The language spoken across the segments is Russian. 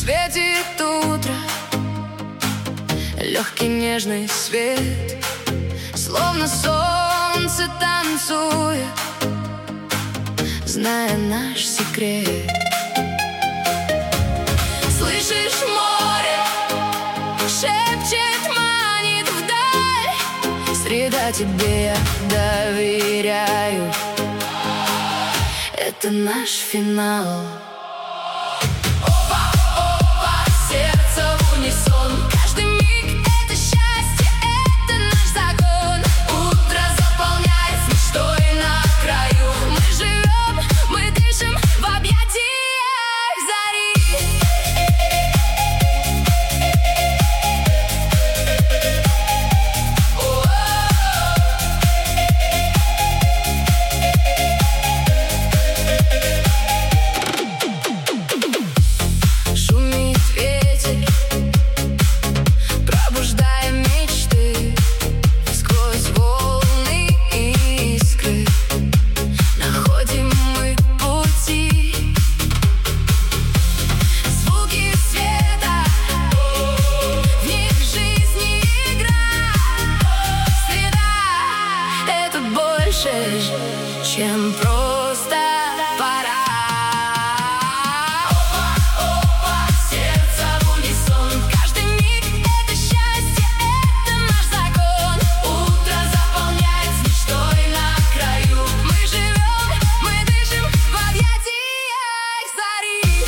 Светит утро, легкий нежный свет, словно солнце танцует, зная наш секрет. Слышишь, море шепчет, манит вдаль. Среда, тебе я доверяю, это наш финал. Чем просто пора. Опа, сердце в унисон. Каждый миг — это счастье, это наш закон. Утро заполняет с мечтой на краю. Мы живем, мы дышим в объятиях зари.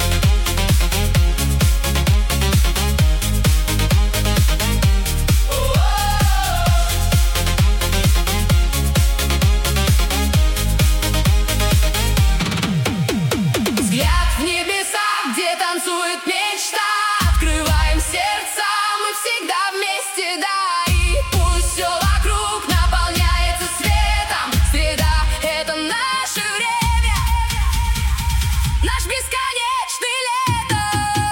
Где танцует мечта, открываем сердца, мы всегда вместе, да. И пусть все вокруг наполняется светом. Среда — это наше время, наш бесконечный лето.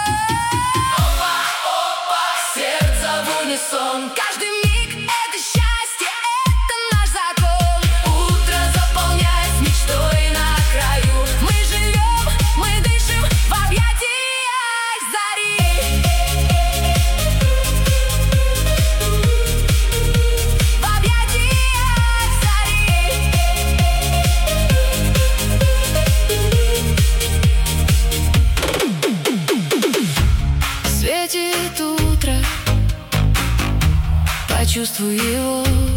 Опа, сердце в унисон. Каждый миг — это счастье, это наш закон. Утро заполняет с мечтой на краю. Мы живем, мы дышим в объятиях. Светит утро, почувствуй его.